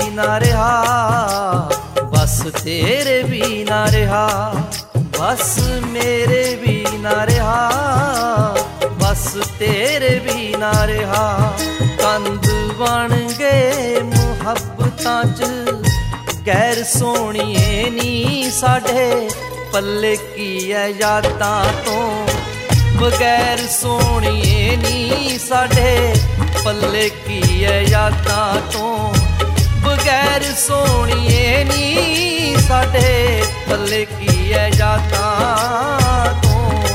ना रहा, बस तेरे भी ना रहा, बस मेरे भी ना रहा, बस तेरे भी ना रहा। कंध बन गए मुहब्बतां च गैर सोहणिए नी साडे पल्ले की है यादां तो बगैर सोहणिए नी साडे पल्ले की है यादां तो बगैर सोहणिए नी साडे पल्ले की है यादां तो।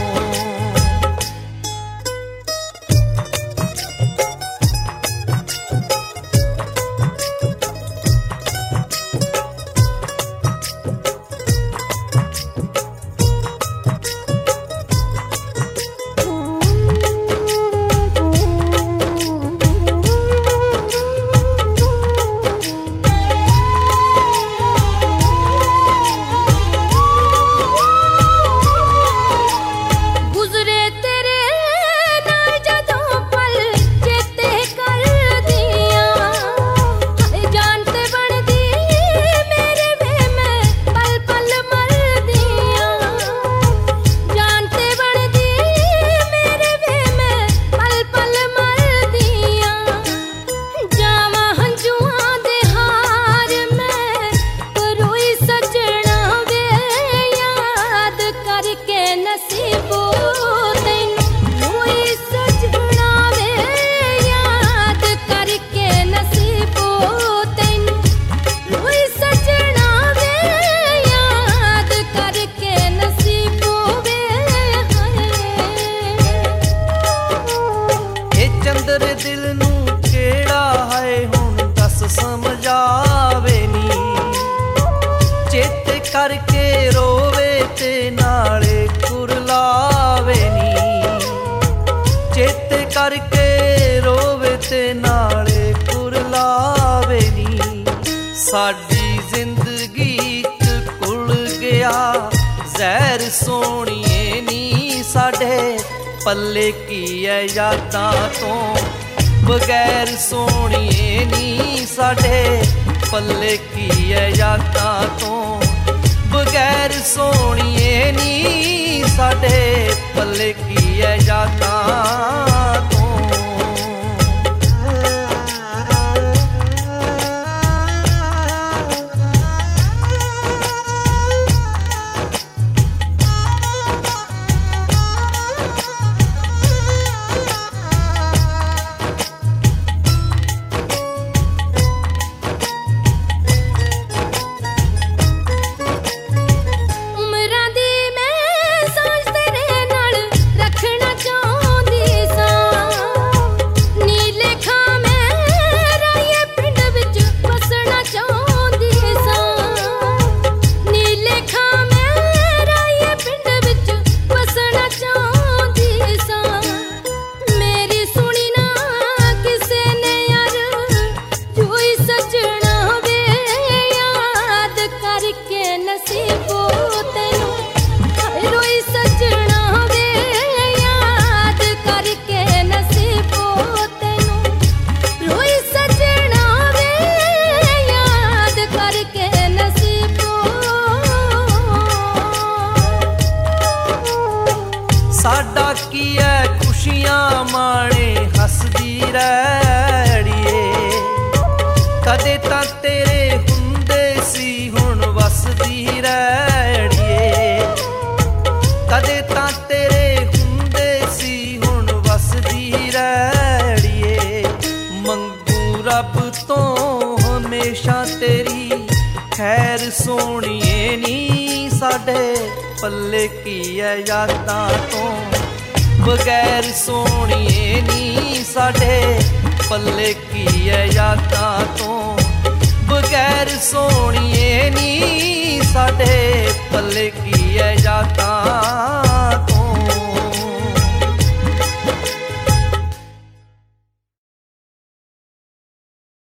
दिल नू केड़ा है हुण दस समझावे नी चेते करके रोवे ते नाले कुरलावे नी चेते करके रोवे ते नाले कुरलावे नी। साडी जिंदगी च कुल गया जहर सोहणिए नी साडे पल्ले की है यादां तो बगैर सोहणिए नी साडे पल्ले की है यादां तो बगैर सोहणिए नी साडे पल्ले की है यादां तो। साडा की है खुशियां माणे हसदी रैड़िए कदे तां तेरे हुंदे सी हुण वसदी रैड़िए कदे तां तेरे हुंदे सी हुण वसदी रैड़िए। मंगू रब तो हमेशा तेरी खैर सोहणिए नी साडे पल्ले की है यादां तो बगैर सोहणिए नी साडे पल्ले की है यादां तो बगैर सोहणिए नी साडे पल्ले की है यादां।